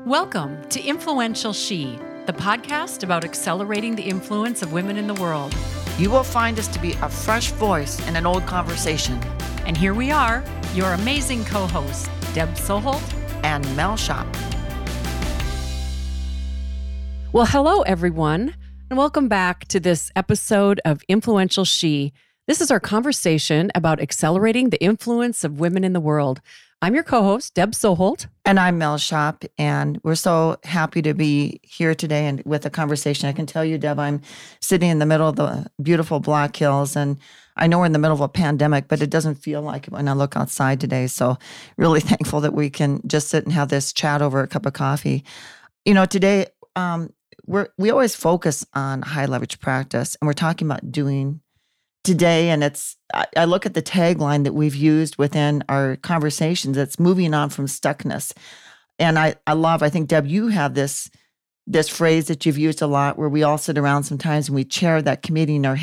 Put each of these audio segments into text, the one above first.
Welcome to Influential She, the podcast about accelerating the influence of women in the world. You will find us to be a fresh voice in an old conversation. And here we are, your amazing co-hosts, Deb Soholt and Mel Shop. Well, hello, everyone, and welcome back to this episode of Influential She. This is our conversation about accelerating the influence of women in the world. I'm your co-host, Deb Soholt. And I'm Mel Shop, and we're so happy to be here today and with a conversation. I can tell you, Deb, I'm sitting in the middle of the beautiful Black Hills, and I know we're in the middle of a pandemic, but it doesn't feel like it when I look outside today. So really thankful that we can just sit and have this chat over a cup of coffee. You know, today, we always focus on high leverage practice, and we're talking about doing today. And I look at the tagline that we've used within our conversations. It's moving on from stuckness. And I think, Deb, you have this phrase that you've used a lot where we all sit around sometimes and we chair that committee in our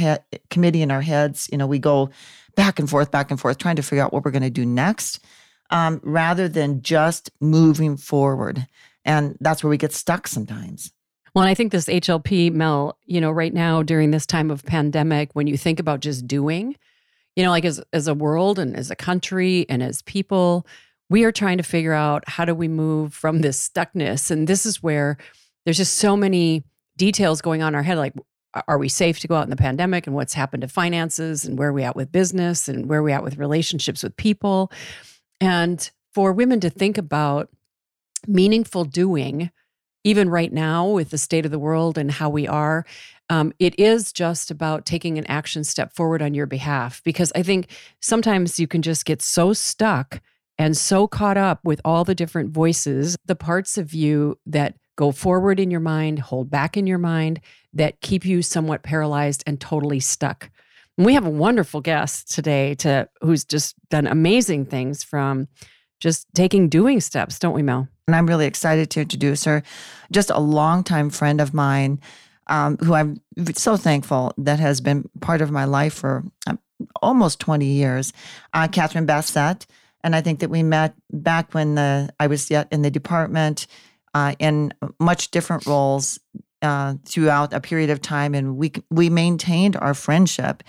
heads. You know, we go back and forth, trying to figure out what we're going to do next, rather than just moving forward. And that's where we get stuck sometimes. Well, and I think this HLP, Mel, right now during this time of pandemic, when you think about just doing, like as a world and as a country and as people, we are trying to figure out how do we move from this stuckness. And this is where there's just so many details going on in our head. Like, are we safe to go out in the pandemic, and what's happened to finances, and where are we at with business, and where are we at with relationships with people? And for women to think about meaningful doing, even right now with the state of the world and how we are, it is just about taking an action step forward on your behalf. Because I think sometimes you can just get so stuck and so caught up with all the different voices, the parts of you that go forward in your mind, hold back in your mind, that keep you somewhat paralyzed and totally stuck. And we have a wonderful guest today who's just done amazing things from just doing steps, don't we, Mel? And I'm really excited to introduce her, just a longtime friend of mine, who I'm so thankful that has been part of my life for almost 20 years, Catherine Bassett. And I think that we met back when I was yet in the department in much different roles throughout a period of time. And we maintained our friendship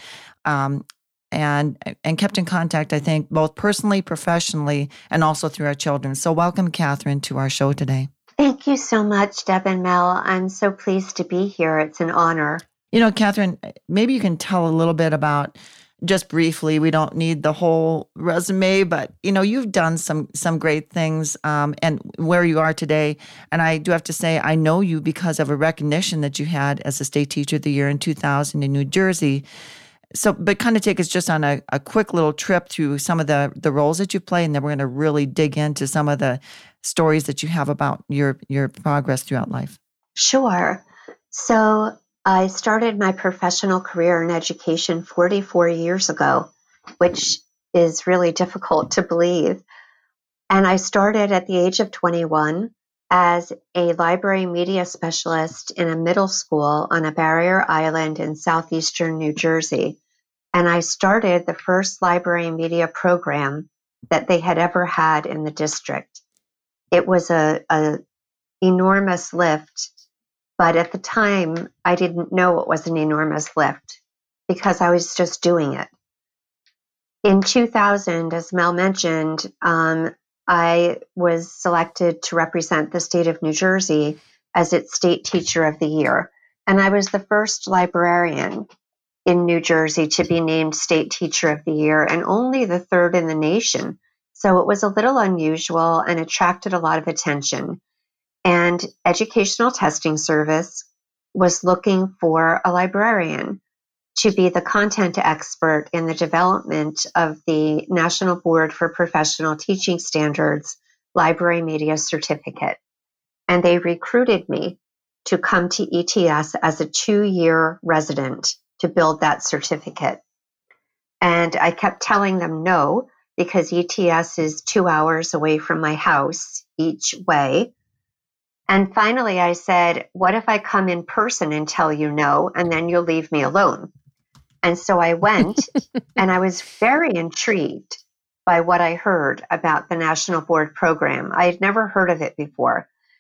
and kept in contact, I think, both personally, professionally, and also through our children. So welcome, Catherine, to our show today. Thank you so much, Deb and Mel. I'm so pleased to be here. It's an honor. Catherine, maybe you can tell a little bit about, just briefly, we don't need the whole resume, but, you've done some great things and where you are today. And I do have to say, I know you because of a recognition that you had as a State Teacher of the Year in 2000 in New Jersey. So, but kind of take us just on a quick little trip through some of the roles that you play, and then we're going to really dig into some of the stories that you have about your progress throughout life. Sure. So I started my professional career in education 44 years ago, which is really difficult to believe. And I started at the age of 21 as a library media specialist in a middle school on a barrier island in southeastern New Jersey. And I started the first library media program that they had ever had in the district. It was a enormous lift, but at the time, I didn't know it was an enormous lift because I was just doing it. In 2000, as Mel mentioned, I was selected to represent the state of New Jersey as its State Teacher of the Year. And I was the first librarian in New Jersey to be named State Teacher of the Year, and only the third in the nation. So it was a little unusual and attracted a lot of attention. And Educational Testing Service was looking for a librarian to be the content expert in the development of the National Board for Professional Teaching Standards Library Media Certificate. And they recruited me to come to ETS as a 2-year resident to build that certificate. And I kept telling them no, because ETS is 2 hours away from my house each way. And finally I said, what if I come in person and tell you no, and then you'll leave me alone? And so I went, and I was very intrigued by what I heard about the National Board program. I had never heard of it before.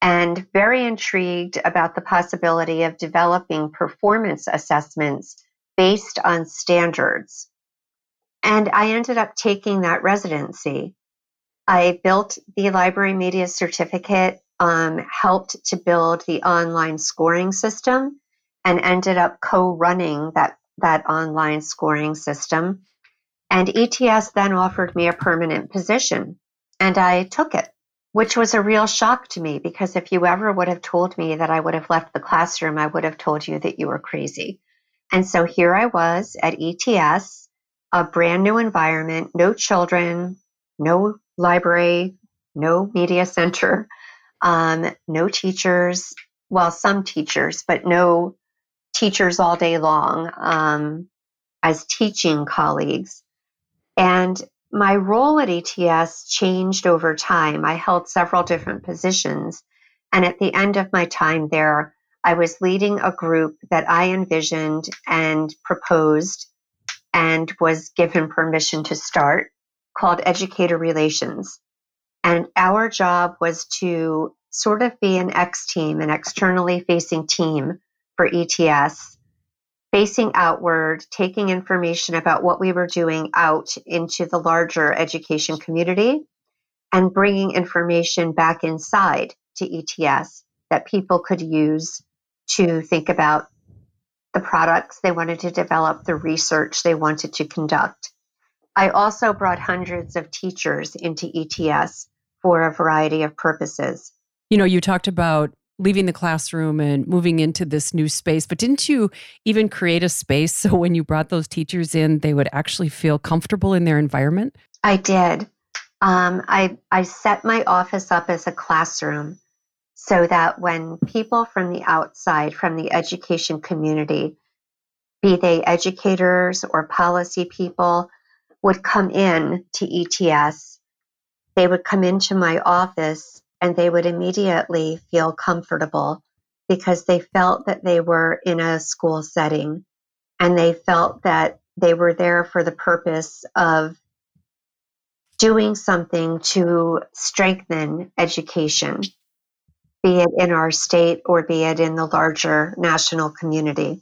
and very intrigued about the possibility of developing performance assessments based on standards. And I ended up taking that residency. I built the library media certificate, helped to build the online scoring system, and ended up co-running that online scoring system. And ETS then offered me a permanent position, and I took it, which was a real shock to me, because if you ever would have told me that I would have left the classroom, I would have told you that you were crazy. And so here I was at ETS, a brand new environment, no children, no library, no media center, no teachers, well, some teachers, but no teachers all day long as teaching colleagues. And my role at ETS changed over time. I held several different positions. And at the end of my time there, I was leading a group that I envisioned and proposed and was given permission to start, called Educator Relations. And our job was to sort of be an X-team, an externally facing team for ETS, facing outward, taking information about what we were doing out into the larger education community, and bringing information back inside to ETS that people could use to think about the products they wanted to develop, the research they wanted to conduct. I also brought hundreds of teachers into ETS for a variety of purposes. You know, you talked about leaving the classroom and moving into this new space, but didn't you even create a space so when you brought those teachers in, they would actually feel comfortable in their environment? I did. I set my office up as a classroom so that when people from the outside, from the education community, be they educators or policy people, would come in to ETS, they would come into my office and they would immediately feel comfortable because they felt that they were in a school setting and they felt that they were there for the purpose of doing something to strengthen education, be it in our state or be it in the larger national community.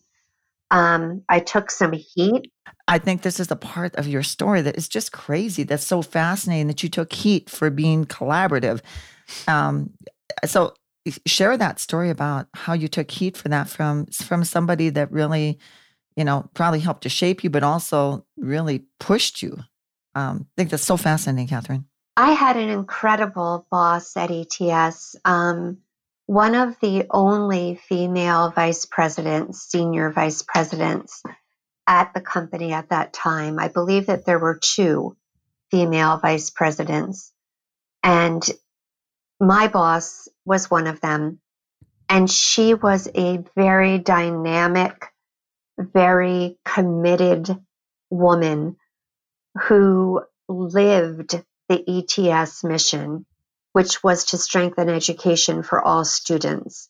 I took some heat. I think this is a part of your story that is just crazy. That's so fascinating that you took heat for being collaborative. So share that story about how you took heat for that from somebody that really, probably helped to shape you, but also really pushed you. I think that's so fascinating, Catherine. I had an incredible boss at ETS. One of the only female vice presidents, senior vice presidents at the company at that time. I believe that there were 2 female vice presidents, and my boss was one of them. And she was a very dynamic, very committed woman who lived the ETS mission, which was to strengthen education for all students.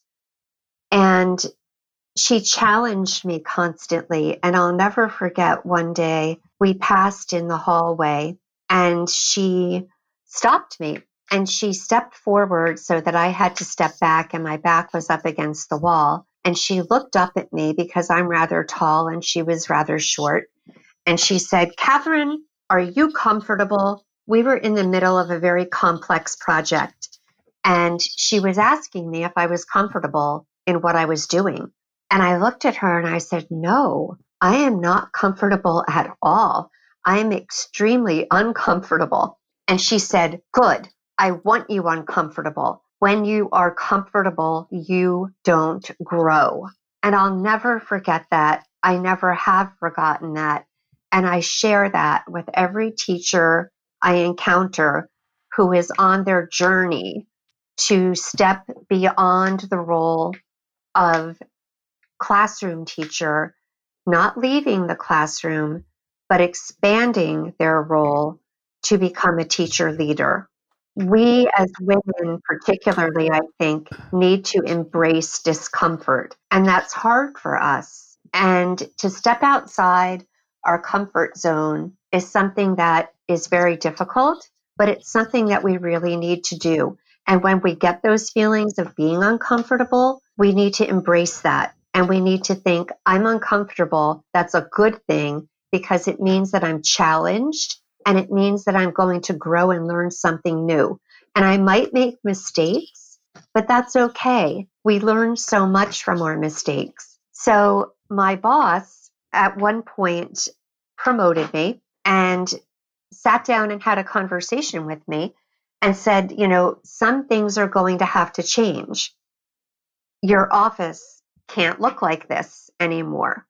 And she challenged me constantly. And I'll never forget one day we passed in the hallway and she stopped me and she stepped forward so that I had to step back and my back was up against the wall. And she looked up at me because I'm rather tall and she was rather short. And she said, "Catherine, are you comfortable?" We were in the middle of a very complex project. And she was asking me if I was comfortable in what I was doing. And I looked at her and I said, "No, I am not comfortable at all. I am extremely uncomfortable." And she said, "Good. I want you uncomfortable. When you are comfortable, you don't grow." And I'll never forget that. I never have forgotten that. And I share that with every teacher I encounter who is on their journey to step beyond the role of classroom teacher, not leaving the classroom, but expanding their role to become a teacher leader. We as women, particularly, I think, need to embrace discomfort. And that's hard for us. And to step outside our comfort zone is something that is very difficult, but it's something that we really need to do. And when we get those feelings of being uncomfortable, we need to embrace that. And we need to think, I'm uncomfortable. That's a good thing because it means that I'm challenged and it means that I'm going to grow and learn something new. And I might make mistakes, but that's okay. We learn so much from our mistakes. So my boss at one point promoted me and sat down and had a conversation with me and said, some things are going to have to change. Your office can't look like this anymore.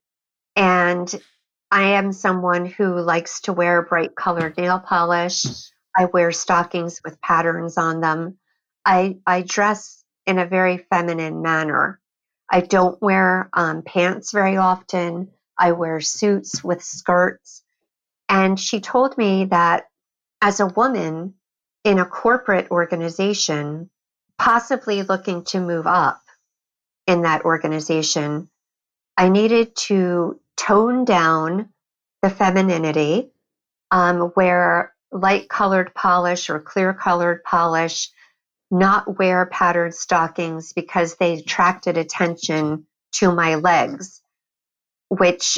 And I am someone who likes to wear bright colored nail polish. I wear stockings with patterns on them. I dress in a very feminine manner. I don't wear pants very often. I wear suits with skirts. And she told me that as a woman in a corporate organization, possibly looking to move up in that organization, I needed to tone down the femininity, wear light colored polish or clear colored polish, not wear patterned stockings because they attracted attention to my legs, which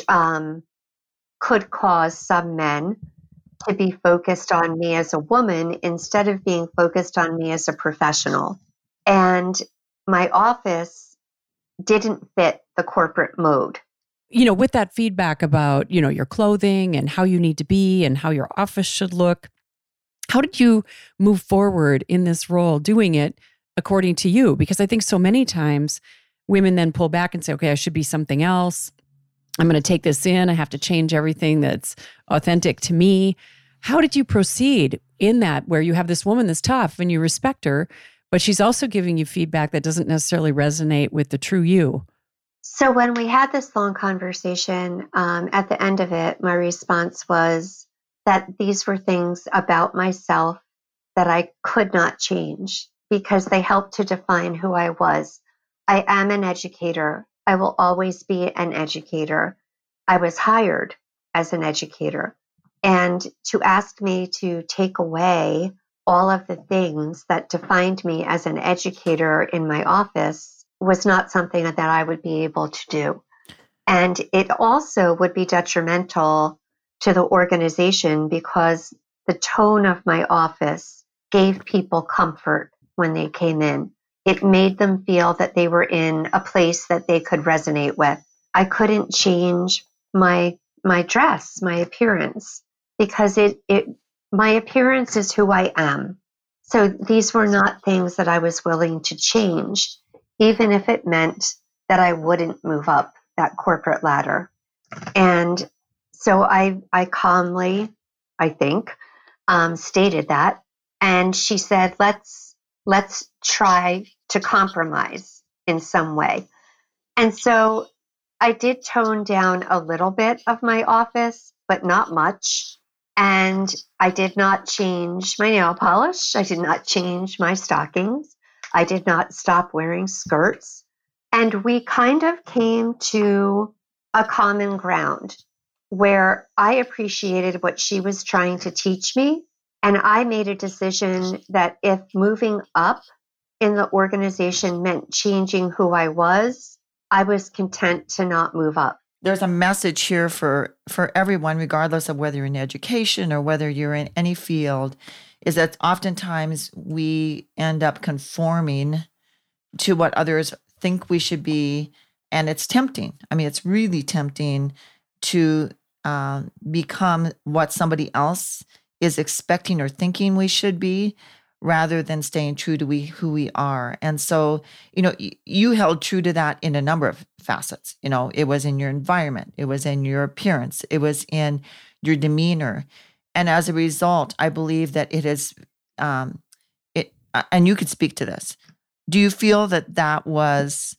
could cause some men to be focused on me as a woman instead of being focused on me as a professional. And my office didn't fit the corporate mode. With that feedback about, your clothing and how you need to be and how your office should look, how did you move forward in this role doing it according to you? Because I think so many times women then pull back and say, okay, I should be something else. I'm going to take this in. I have to change everything that's authentic to me. How did you proceed in that where you have this woman that's tough and you respect her, but she's also giving you feedback that doesn't necessarily resonate with the true you? So when we had this long conversation, at the end of it, my response was that these were things about myself that I could not change because they helped to define who I was. I am an educator. I will always be an educator. I was hired as an educator. And to ask me to take away all of the things that defined me as an educator in my office was not something that I would be able to do. And it also would be detrimental to the organization because the tone of my office gave people comfort when they came in. It made them feel that they were in a place that they could resonate with. I couldn't change my dress, my appearance, because my appearance is who I am. So these were not things that I was willing to change, even if it meant that I wouldn't move up that corporate ladder. And so I calmly, I think, stated that. And she said, let's try to compromise in some way. And so I did tone down a little bit of my office, but not much. And I did not change my nail polish. I did not change my stockings. I did not stop wearing skirts. And we kind of came to a common ground where I appreciated what she was trying to teach me. And I made a decision that if moving up in the organization meant changing who I was content to not move up. There's a message here for everyone, regardless of whether you're in education or whether you're in any field, is that oftentimes we end up conforming to what others think we should be. And it's tempting. I mean, it's really tempting to become what somebody else is expecting or thinking we should be, rather than staying true to who we are. And so, you held true to that in a number of facets. It was in your environment, it was in your appearance, it was in your demeanor. And as a result, I believe that it is, and you could speak to this. Do you feel that was,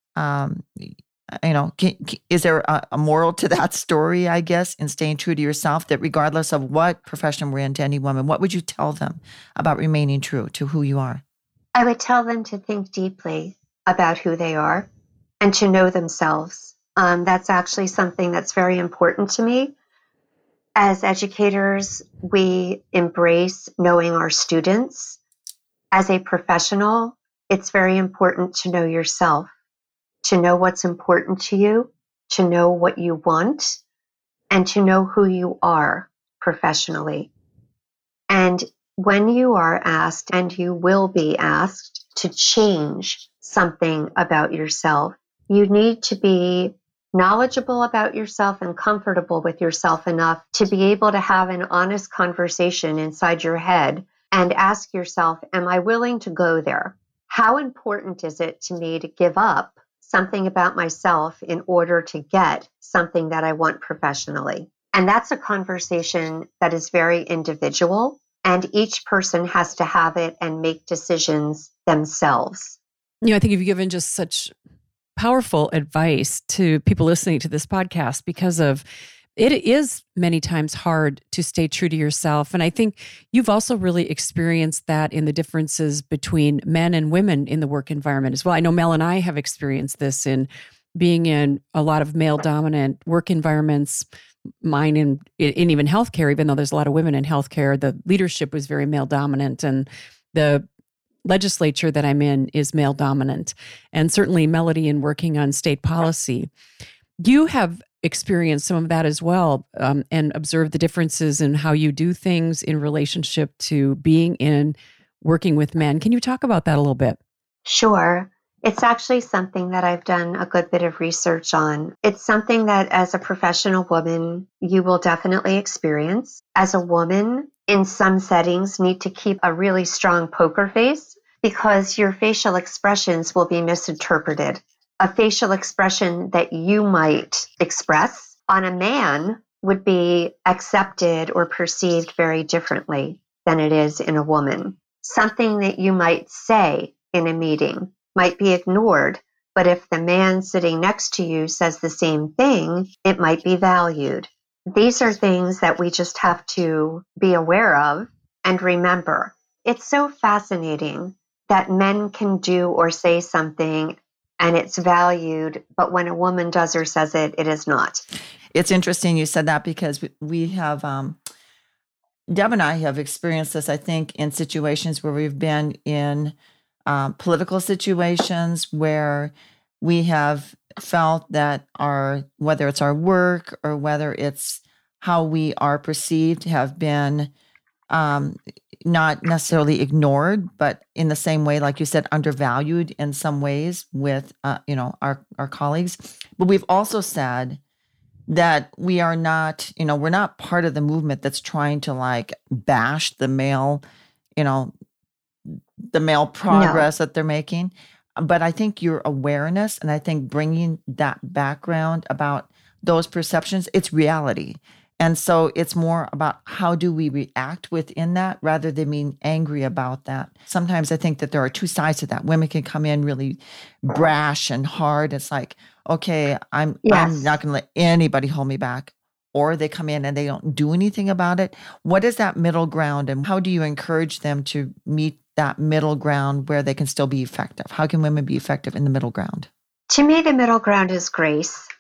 is there a moral to that story, I guess, in staying true to yourself, that regardless of what profession we're in, to any woman, what would you tell them about remaining true to who you are? I would tell them to think deeply about who they are and to know themselves. That's actually something that's very important to me. As educators, we embrace knowing our students. As a professional, it's very important to know yourself, to know what's important to you, to know what you want, and to know who you are professionally. And when you are asked, and you will be asked, to change something about yourself, you need to be knowledgeable about yourself and comfortable with yourself enough to be able to have an honest conversation inside your head and ask yourself, am I willing to go there? How important is it to me to give up something about myself in order to get something that I want professionally? And that's a conversation that is very individual, and each person has to have it and make decisions themselves. I think you've given just such powerful advice to people listening to this podcast, because of it is many times hard to stay true to yourself. And I think you've also really experienced that in the differences between men and women in the work environment as well. I know Mel and I have experienced this in being in a lot of male dominant work environments, mine in even healthcare, even though there's a lot of women in healthcare, the leadership was very male dominant, and the legislature that I'm in is male dominant, and certainly Melody in working on state policy. You have experienced some of that as well, and observed the differences in how you do things in relationship to being in working with men. Can you talk about that a little bit? Sure. It's actually something that I've done a good bit of research on. It's something that as a professional woman, you will definitely experience. As a woman, in some settings, need to keep a really strong poker face because your facial expressions will be misinterpreted. A facial expression that you might express on a man would be accepted or perceived very differently than it is in a woman. Something that you might say in a meeting might be ignored, but if the man sitting next to you says the same thing, it might be valued. These are things that we just have to be aware of and remember. It's so fascinating that men can do or say something and it's valued, but when a woman does or says it, it is not. It's interesting you said that because we have, Deb and I have experienced this, I think, in situations where we've been in political situations where we have felt that whether it's our work or whether it's how we are perceived, have been not necessarily ignored, but in the same way, like you said, undervalued in some ways with our colleagues. But we've also said that we are not, we're not part of the movement that's trying to like bash the male progress that they're making. But I think your awareness, and I think bringing that background about those perceptions, it's reality. And so it's more about how do we react within that rather than being angry about that. Sometimes I think that there are two sides to that. Women can come in really brash and hard. It's like, okay, I'm not going to let anybody hold me back. Or they come in and they don't do anything about it. What is that middle ground, and how do you encourage them to meet that middle ground where they can still be effective? How can women be effective in the middle ground? To me, the middle ground is grace.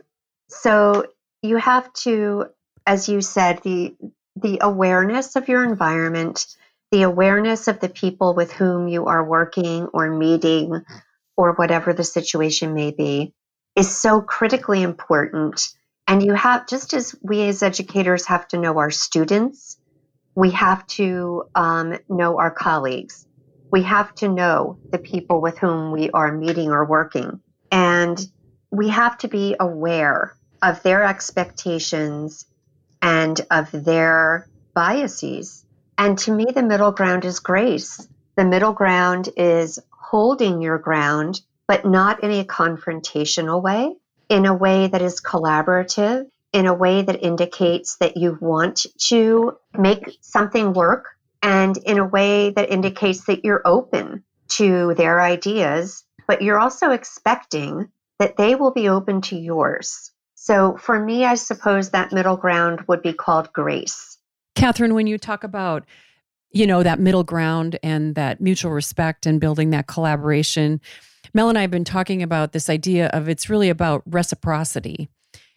So you have to, as you said, the awareness of your environment, the awareness of the people with whom you are working or meeting or whatever the situation may be is so critically important. And you have, just as we as educators have to know our students, we have to know our colleagues. We have to know the people with whom we are meeting or working. And we have to be aware of their expectations and of their biases. And to me, the middle ground is grace. The middle ground is holding your ground, but not in a confrontational way, in a way that is collaborative, in a way that indicates that you want to make something work, and in a way that indicates that you're open to their ideas, but you're also expecting that they will be open to yours. So for me, I suppose that middle ground would be called grace. Catherine, when you talk about, that middle ground and that mutual respect and building that collaboration, Mel and I have been talking about this idea of it's really about reciprocity.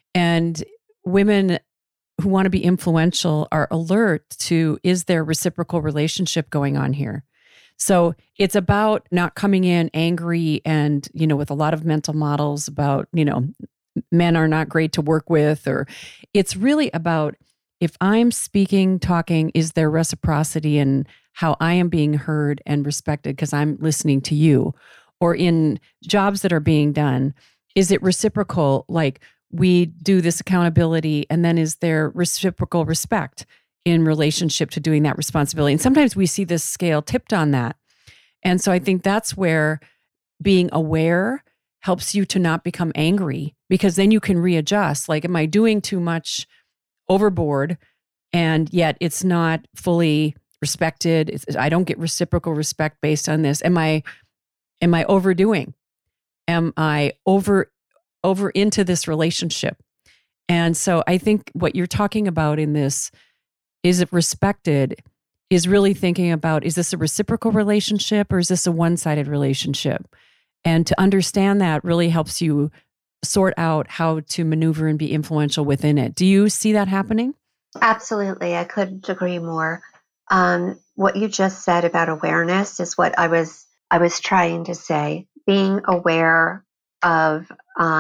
And women who want to be influential are alert to, is there reciprocal relationship going on here? So it's about not coming in angry and, with a lot of mental models about, men are not great to work with, or it's really about, if I'm speaking, talking, is there reciprocity in how I am being heard and respected because I'm listening to you? Or in jobs that are being done, is it reciprocal? Like, we do this accountability, and then is there reciprocal respect in relationship to doing that responsibility? And sometimes we see this scale tipped on that. And so I think that's where being aware helps you to not become angry, because then you can readjust. Like, am I doing too much overboard and yet it's not fully respected? I don't get reciprocal respect based on this. Am I overdoing? Am I over into this relationship? And so I think what you're talking about in this, is it respected, is really thinking about, is this a reciprocal relationship or is this a one-sided relationship? And to understand that really helps you sort out how to maneuver and be influential within it. Do you see that happening? Absolutely. I couldn't agree more. What you just said about awareness is what I was trying to say. Being aware of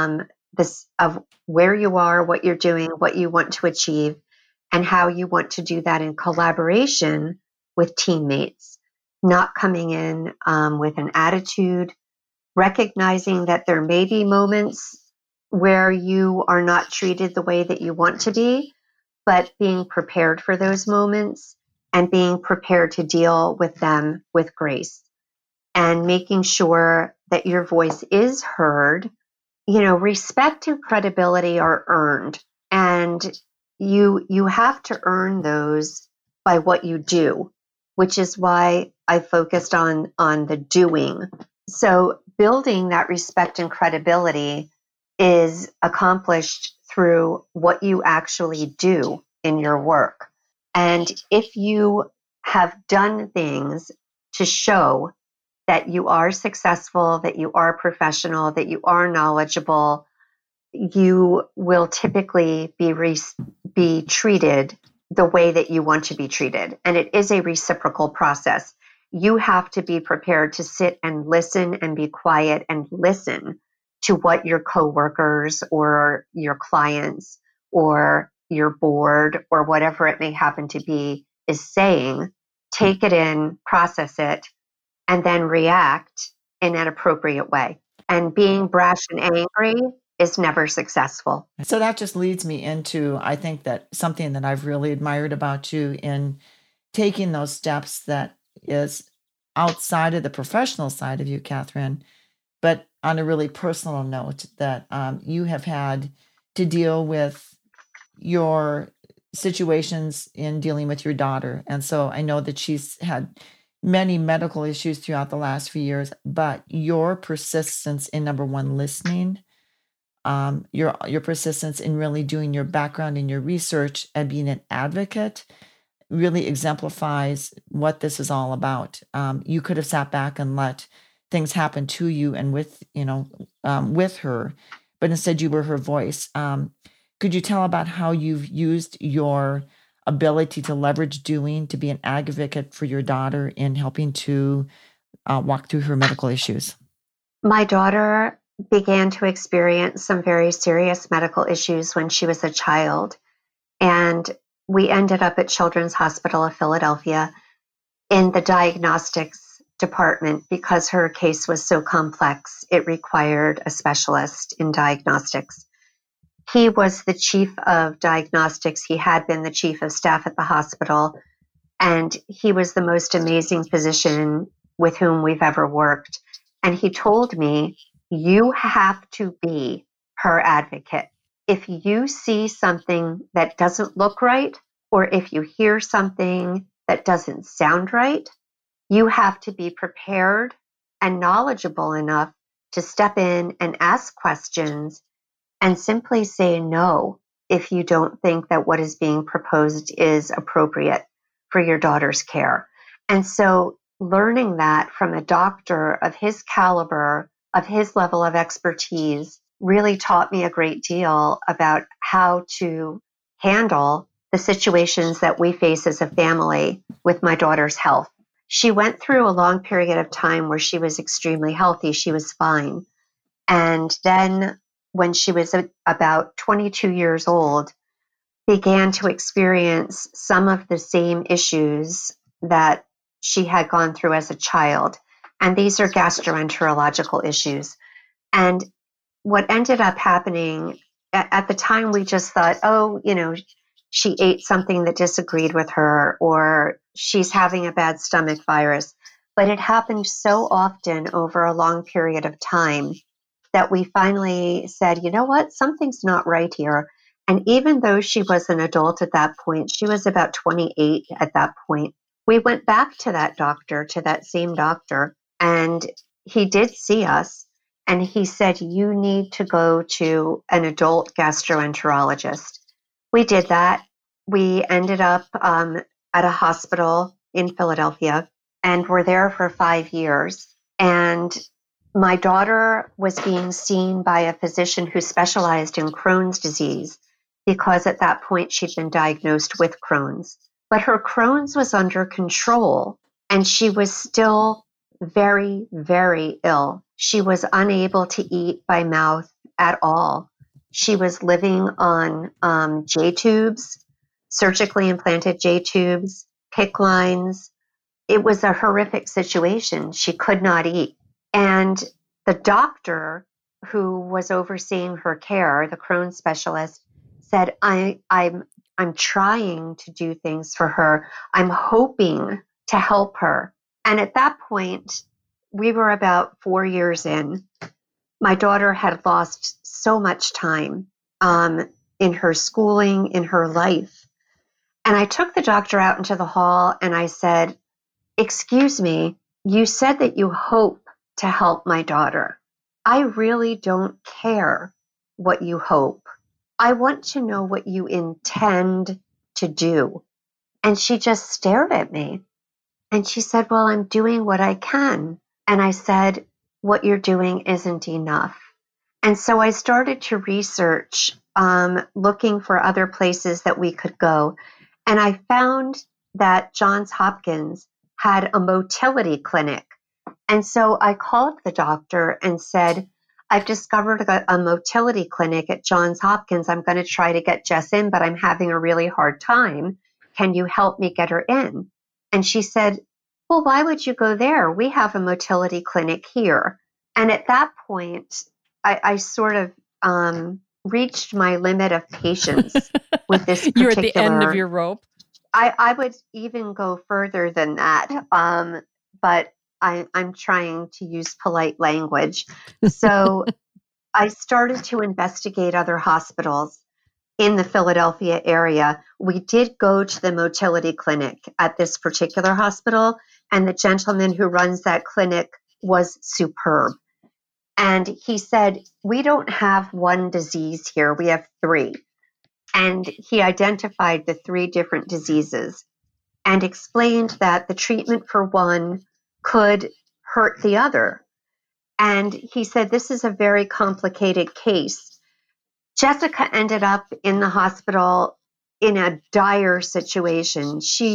of where you are, what you're doing, what you want to achieve, and how you want to do that in collaboration with teammates. Not coming in with an attitude, recognizing that there may be moments where you are not treated the way that you want to be, but being prepared for those moments and being prepared to deal with them with grace, and making sure that your voice is heard. Respect and credibility are earned, and you have to earn those by what you do, which is why I focused on the doing. So building that respect and credibility is accomplished through what you actually do in your work. And if you have done things to show that you are successful, that you are professional, that you are knowledgeable, you will typically be treated the way that you want to be treated. And it is a reciprocal process. You have to be prepared to sit and listen and be quiet and listen to what your coworkers or your clients or your board or whatever it may happen to be is saying. Take it in, process it, and then react in an appropriate way. And being brash and angry is never successful. So that just leads me into, I think, that something that I've really admired about you in taking those steps that is outside of the professional side of you, Catherine, but on a really personal note, that you have had to deal with your situations in dealing with your daughter. And so I know that she's had many medical issues throughout the last few years, but your persistence in, number one, listening, your persistence in really doing your background and your research and being an advocate really exemplifies what this is all about. You could have sat back and let things happen to you and with her, but instead you were her voice. Could you tell about how you've used your ability to leverage doing to be an advocate for your daughter in helping to walk through her medical issues? My daughter began to experience some very serious medical issues when she was a child. And we ended up at Children's Hospital of Philadelphia in the diagnostics department because her case was so complex. It required a specialist in diagnostics. He was the chief of diagnostics. He had been the chief of staff at the hospital, and he was the most amazing physician with whom we've ever worked. And he told me, you have to be her advocate. If you see something that doesn't look right, or if you hear something that doesn't sound right, you have to be prepared and knowledgeable enough to step in and ask questions and simply say no if you don't think that what is being proposed is appropriate for your daughter's care. And so learning that from a doctor of his caliber, of his level of expertise, really taught me a great deal about how to handle the situations that we face as a family with my daughter's health. she went through a long period of time where she was extremely healthy. She was fine. And then when she was about 22 years old, began to experience some of the same issues that she had gone through as a child. And these are gastroenterological issues. And what ended up happening at the time, we just thought, oh, she ate something that disagreed with her, or she's having a bad stomach virus. But it happened so often over a long period of time that we finally said, you know what, something's not right here. And even though she was an adult at that point, she was about 28 at that point, we went back to that same doctor, and he did see us. And he said, you need to go to an adult gastroenterologist. We did that. We ended up at a hospital in Philadelphia and were there for 5 years. And my daughter was being seen by a physician who specialized in Crohn's disease because at that point she'd been diagnosed with Crohn's. But her Crohn's was under control and she was still very, very ill. She was unable to eat by mouth at all. She was living on J tubes, surgically implanted J tubes, PICC lines. It was a horrific situation. She could not eat. And the doctor who was overseeing her care, the Crohn's specialist, said, I'm trying to do things for her. I'm hoping to help her. And at that point, we were about 4 years in. My daughter had lost so much time in her schooling, in her life. And I took the doctor out into the hall and I said, excuse me, you said that you hope to help my daughter. I really don't care what you hope. I want to know what you intend to do. And she just stared at me. And she said, well, I'm doing what I can. And I said, what you're doing isn't enough. And so I started to research, looking for other places that we could go. And I found that Johns Hopkins had a motility clinic. And so I called the doctor and said, I've discovered a motility clinic at Johns Hopkins. I'm going to try to get Jess in, but I'm having a really hard time. Can you help me get her in? And she said, well, why would you go there? We have a motility clinic here. And at that point, I sort of reached my limit of patience with this particular. You're at the end of your rope. I would even go further than that, but I'm trying to use polite language. So I started to investigate other hospitals in the Philadelphia area. We did go to the motility clinic at this particular hospital, and the gentleman who runs that clinic was superb. And he said, we don't have one disease here, we have 3. And he identified the 3 different diseases and explained that the treatment for one could hurt the other. And he said, this is a very complicated case. Jessica ended up in the hospital in a dire situation.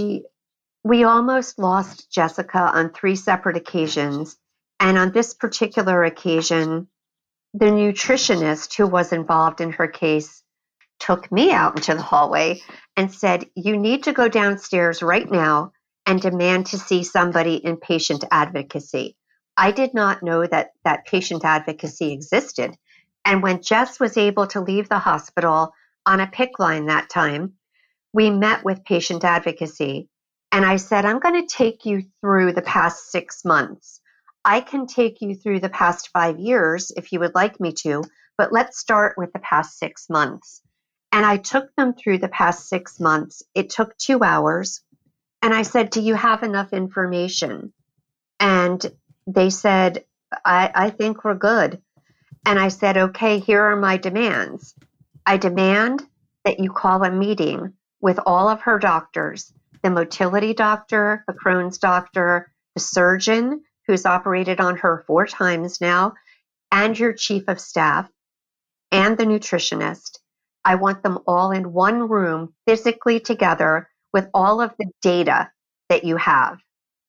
We almost lost Jessica on 3 separate occasions. And on this particular occasion, the nutritionist who was involved in her case took me out into the hallway and said, you need to go downstairs right now and demand to see somebody in patient advocacy. I did not know that patient advocacy existed. And when Jess was able to leave the hospital on a PICC line that time, we met with patient advocacy. And I said, I'm going to take you through the past 6 months. I can take you through the past 5 years if you would like me to, but let's start with the past 6 months. And I took them through the past 6 months. It took 2 hours. And I said, do you have enough information? And they said, I think we're good. And I said, okay, here are my demands. I demand that you call a meeting with all of her doctors, the motility doctor, the Crohn's doctor, the surgeon who's operated on her 4 times now, and your chief of staff, and the nutritionist. I want them all in one room, physically together, with all of the data that you have.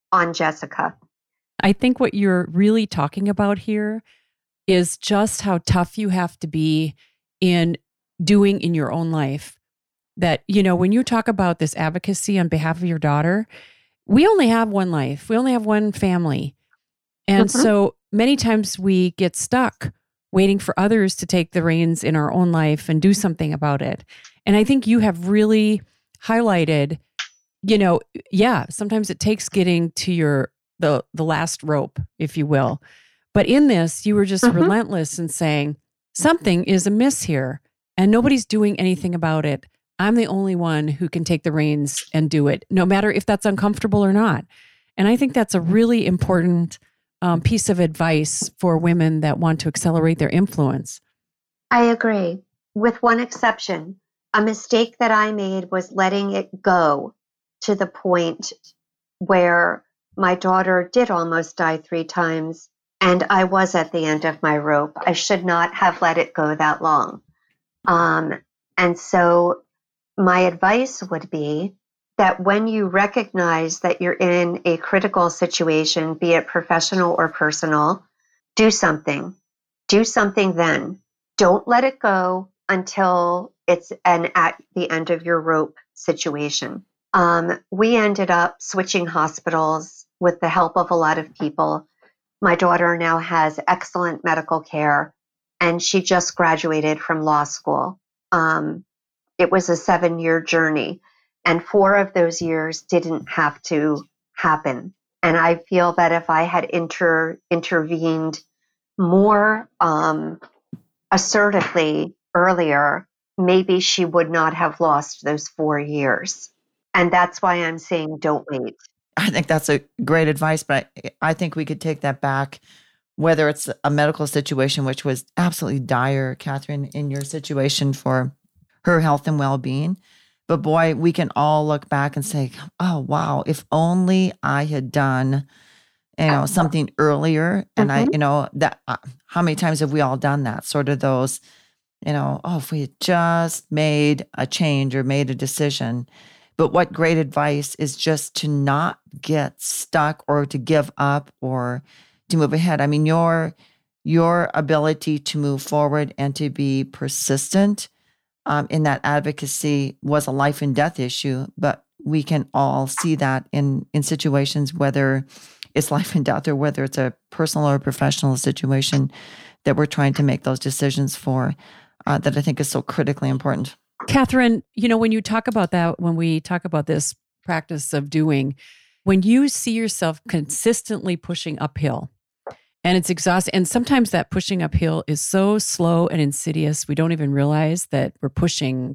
on Jessica. I think what you're really talking about here is just how tough you have to be in doing in your own life. That, when you talk about this advocacy on behalf of your daughter, we only have one life. We only have one family. And so many times we get stuck waiting for others to take the reins in our own life and do something about it. And I think you have really highlighted, sometimes it takes getting to the last rope, if you will. But in this, you were just relentless in saying, something is amiss here and nobody's doing anything about it. I'm the only one who can take the reins and do it, no matter if that's uncomfortable or not. And I think that's a really important piece of advice for women that want to accelerate their influence. I agree, with one exception. A mistake that I made was letting it go to the point where my daughter did almost die 3 times, and I was at the end of my rope. I should not have let it go that long. And so my advice would be that when you recognize that you're in a critical situation, be it professional or personal, do something. Do something then. Don't let it go until it's at the end of your rope situation. We ended up switching hospitals with the help of a lot of people. My daughter now has excellent medical care, and she just graduated from law school. It was a 7-year journey, and 4 of those years didn't have to happen. And I feel that if I had intervened more assertively earlier, maybe she would not have lost those 4 years. And that's why I'm saying don't wait. I think that's a great advice, but I think we could take that back, whether it's a medical situation, which was absolutely dire, Catherine, in your situation for her health and well-being. But boy, we can all look back and say, oh, wow, if only I had done, something earlier. And how many times have we all done that? Sort of those, if we had just made a change or made a decision. But what great advice is just to not get stuck or to give up or to move ahead. I mean, your ability to move forward and to be persistent in that advocacy was a life and death issue, but we can all see that in situations, whether it's life and death or whether it's a personal or professional situation that we're trying to make those decisions for, that I think is so critically important. Catherine, when you talk about that, when we talk about this practice of doing, when you see yourself consistently pushing uphill and it's exhausting, and sometimes that pushing uphill is so slow and insidious, we don't even realize that we're pushing.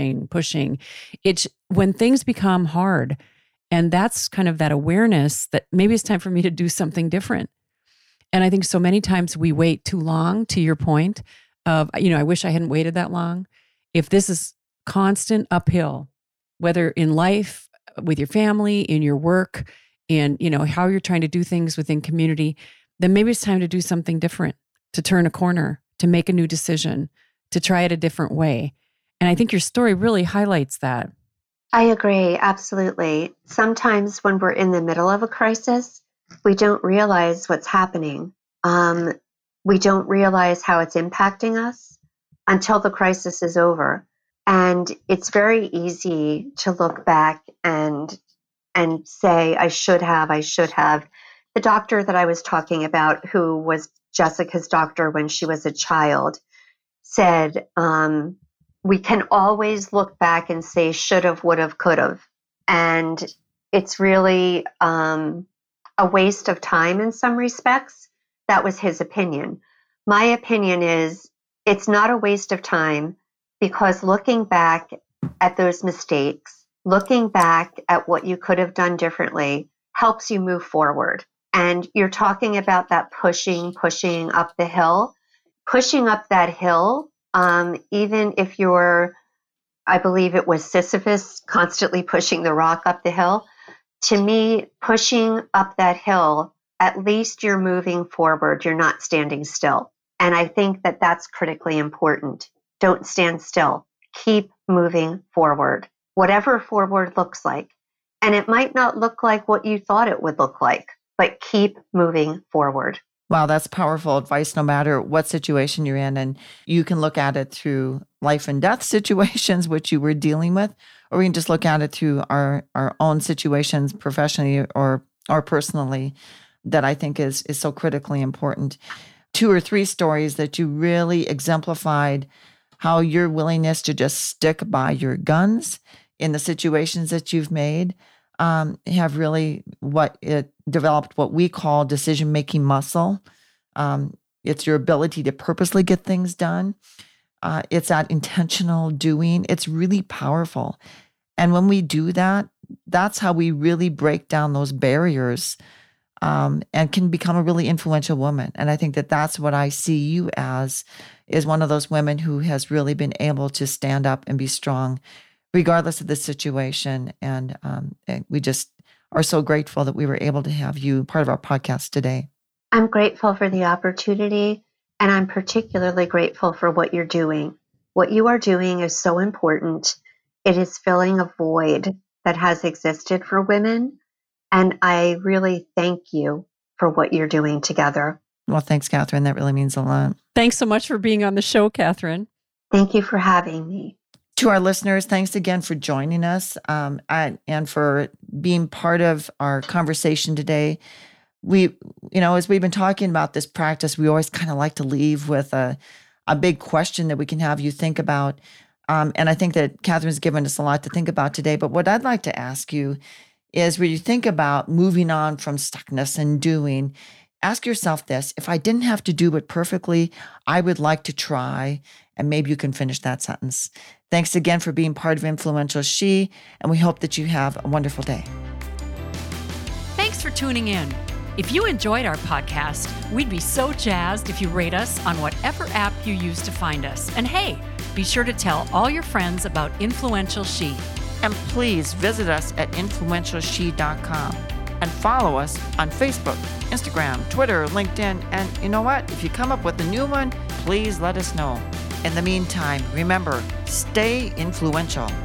It's when things become hard, and that's kind of that awareness that maybe it's time for me to do something different. And I think so many times we wait too long, to your point of, I wish I hadn't waited that long. If this is constant uphill, whether in life, with your family, in your work, in, how you're trying to do things within community, then maybe it's time to do something different, to turn a corner, to make a new decision, to try it a different way. And I think your story really highlights that. I agree, absolutely. Sometimes when we're in the middle of a crisis, we don't realize what's happening. We don't realize how it's impacting us until the crisis is over. And it's very easy to look back and say, I should have. The doctor that I was talking about, who was Jessica's doctor when she was a child, said, we can always look back and say, should have, would have, could have. And it's really a waste of time in some respects. That was his opinion. My opinion is it's not a waste of time, because looking back at those mistakes, looking back at what you could have done differently helps you move forward. And you're talking about that pushing up the hill. Pushing up that hill, even if I believe it was Sisyphus constantly pushing the rock up the hill, to me, pushing up that hill, at least you're moving forward. You're not standing still. And I think that that's critically important. Don't stand still. Keep moving forward, whatever forward looks like. And it might not look like what you thought it would look like, but keep moving forward. Wow, that's powerful advice no matter what situation you're in. And you can look at it through life and death situations, which you were dealing with, or we can just look at it through our own situations professionally or personally that I think is so critically important. 2 or 3 stories that you really exemplified how your willingness to just stick by your guns in the situations that you've made have really developed what we call decision-making muscle. It's your ability to purposely get things done. It's that intentional doing. It's really powerful. And when we do that, that's how we really break down those barriers and can become a really influential woman. And I think that that's what I see you as, is one of those women who has really been able to stand up and be strong regardless of the situation. And we just are so grateful that we were able to have you part of our podcast today. I'm grateful for the opportunity, and I'm particularly grateful for what you're doing. What you are doing is so important. It is filling a void that has existed for women, and I really thank you for what you're doing together. Well, thanks, Catherine. That really means a lot. Thanks so much for being on the show, Catherine. Thank you for having me. To our listeners, thanks again for joining us and for being part of our conversation today. We, as we've been talking about this practice, we always kind of like to leave with a big question that we can have you think about. And I think that Catherine's given us a lot to think about today. But what I'd like to ask you is, when you think about moving on from stuckness and doing, ask yourself this: if I didn't have to do it perfectly, I would like to try. And maybe you can finish that sentence. Thanks again for being part of Influential She, and we hope that you have a wonderful day. Thanks for tuning in. If you enjoyed our podcast, we'd be so jazzed if you rate us on whatever app you use to find us. And hey, be sure to tell all your friends about Influential She. And please visit us at influentialshe.com and follow us on Facebook, Instagram, Twitter, LinkedIn. And you know what? If you come up with a new one, please let us know. In the meantime, remember, stay influential.